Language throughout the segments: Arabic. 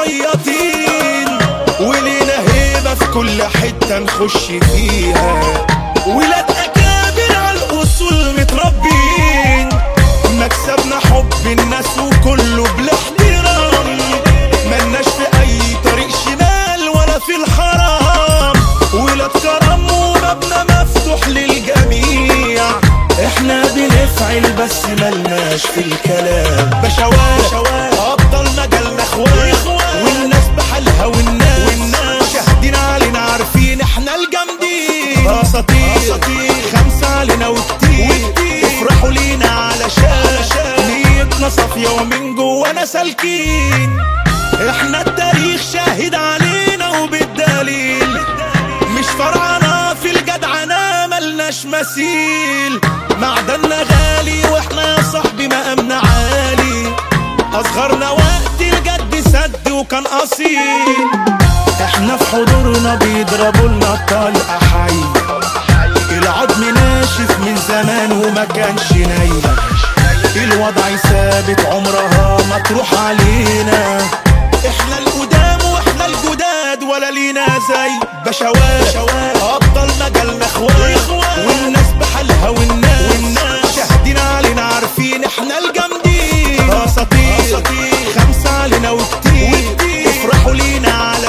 مخيطين، ولينا هيبة في كل حتة نخش فيها، ولاد أكابر على الأصول متربين، مكسبنا حب الناس وكله بالاحترام، ملناش في أي طريق شمال ولا في الحرام، ولاد كرم وبابنا مفتوح للجميع، احنا بنفعل بس ملناش في الكلام، بشوات ابطال مجالنا اخوات، والناس بحالها والناس شاهدين علينا عارفين احنا الجامدين، اساطير 5 علينا وكتير، افرحوا لينا علشان نيتنا صافيه ومن جوانا سالكين، احنا التاريخ شاهد علينا وبالدليل، مش فرعنا في الجدعنة ملناش مثيل، معدننا غالي واحنا يا صاحبي مقامنا عالي، اصغرنا وقت الجد سد وكان اصيل، احنا في حضورنا بيضربوا لنا الطلقة حي، العظم ناشف من زمان وما كانش نايل، الوضع ثابت عمرها ما تروح علينا، احنا القدام واحنا الجداد ولا لينا زي بشوات ابطال مجالنا اخوات، والناس بحالها والناس شاهدين علينا عارفين احنا الجامدين، اساطير 5 علينا وكتير، افرحوا لينا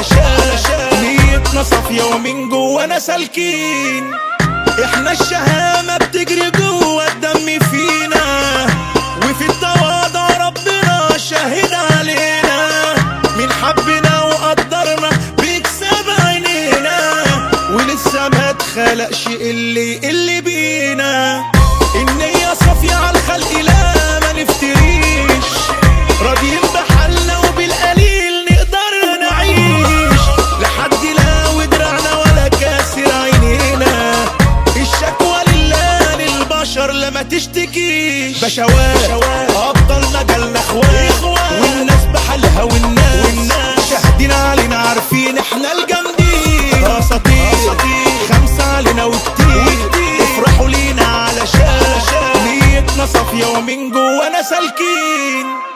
علشان نيتنا صافيه ومن جوانا سالكين، احنا الشهامه بتجري جوا الدم فينا، وفي التواضع ربنا شاهد علينا، من حبنا وقدرنا بيكسب عينينا، ولسه ما اتخلقش اللي بينا، النية صافية على الخلق لا ما نفتريش، راضيين بحالنا وبالقليل نقدر نعيش، لحد لا ودرعنا ولا كاسر عينينا، الشكوى لله للبشر لما تشتكيش، بشوات ابطال مجالنا اخوات، والناس بحالها والناس شاهدين علينا عارفين احنا الجامدين، اساطير 5 علينا وكتير، افرحوا لينا علشان نيتنا صافيه ومن جوانا سالكين.